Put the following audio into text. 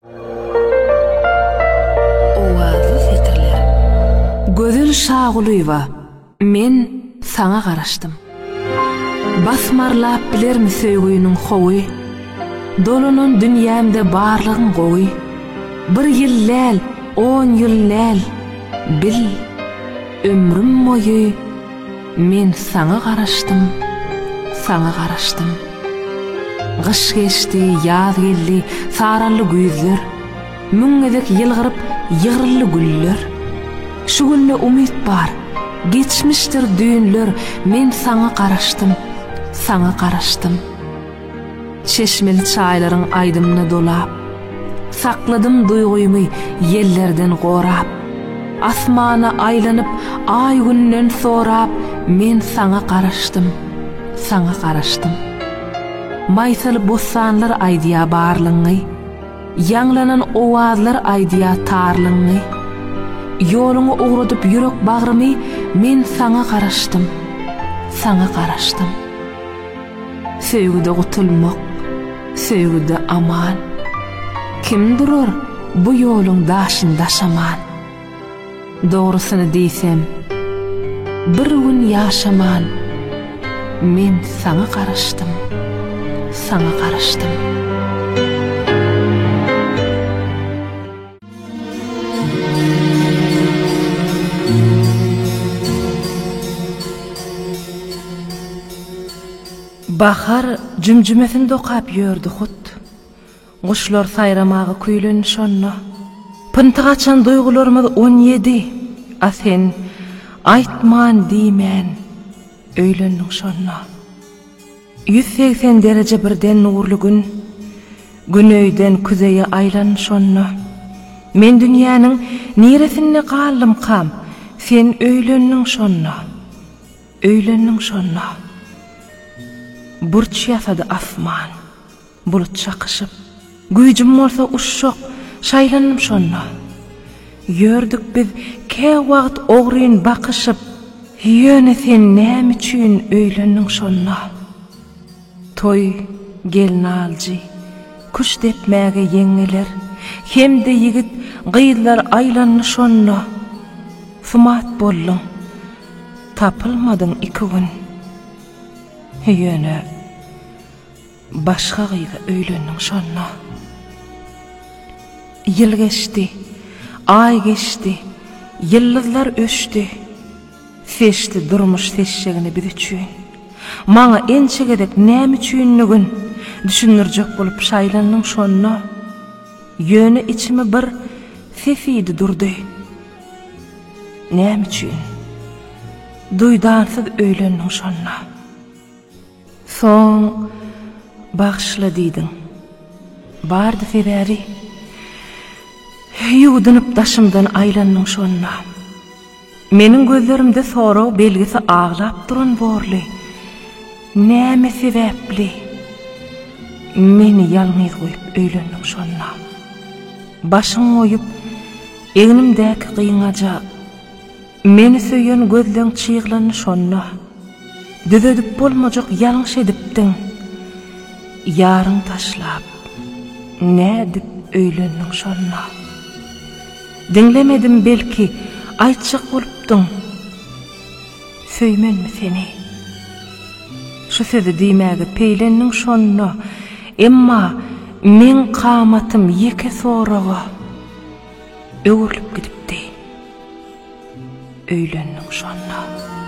Ovalı fikrler. Gözül şağuluyva, men sana garaşdym. Basmarlap bilermi söýgüýüniň howy, dolunun dünýämde barlygyň gowy. Bir ýylläl, 10 ýylläl, bil, ömrüm boýy men sana garaşdym, sana garaşdym. Gyş geçdi, ýaz geldi, saraly güýzler, müňgedek ýylgyryp ýygyrly güller. Şu günde umyt bar, geçmişdir düýünler, men sana garaşdym, sana garaşdym. Çeşmeli çaýlaryň aýdymyna dolap, sakladym duýgumy ýellerden gorap. Asmana aýlanyp, ay günden sorap, men sana garaşdym, sana garaşdym. Maýsaly bostanlar aýdýa barlygyny, ýanglanan owazlar aýdýa tarlygyny. Ýoluňy ugradyp ýürek bagrymy, men sana garaşdym, sana garaşdym. Söýgüde gutulmak, söýgüde aman. Kim durur bu ýoluň daşynda şaman? Dogrusyny diýsem, bir gün ýaşaman, men sana garaşdym, sana garaşdym. Bahar jümjümesin dokap ýördi hut. Guşlar sayramagy küýlen şonna. Pyntygaçan duýgularymyz 17. A sen aýtman diýmän, öýlendiň şonna. 180 derece birden nurly gün, günöýden küzeýe aýlan şonna. Men dünýäniň niresinde galdym kam, sen öýlendiň şonna, öýlendiň şonna. Burç ýasady asman, bulut çakyşyp, güýjüm bolsa uşşak, şaýlanyp şonna. Ýördük biz ke wagt ogryn bakyşyp, ýöne sen näme üçin öýlendiň şonna. Toy gelin aljy, kuş depmäge ýeňeler, hemde ýigit gyýlar aýlanny şonna. Sumat boldum, tapylmadyň iki gün. Ýöne başga gyýga öýlendiň şonna. Ýyl geçdi, ay geçdi, ýyldızlar öşdi. Seçdi durmuş seçjegini bir üçin. Maňa ençegedek näme üçinligin düşünürjek bolup şaýlandyň şonna. Ýöne içime bir sesidi durdy. Näme üçin? Duýdansyz öýlendiň şonna. Soň bagşla diýdiň. Bardy sebäri. Ýuwdynyp daşymdan aýlandyň şonna. Meniň gözlerimde sorag belgisi ağlap duran borly. Näme sebäpli? Meni ýalňyz goýup öýlendiň şonna. Başyň oýup, eňimdäki gyýňaja, meni söýen gözleň çyglany şonna. Düzedip bolmajak ýalňyş edipdiň. Ýaryň taşlap, nädip öýlendiň şonna. Dinlemedim belki, aýtjak bolupdyň. Söýmenmi seni? Şu sözi diýmäge peýlendiň şonna, emma men kamatym ýeke soraga öwürlüp gidipdi. Öýlendiň şonna.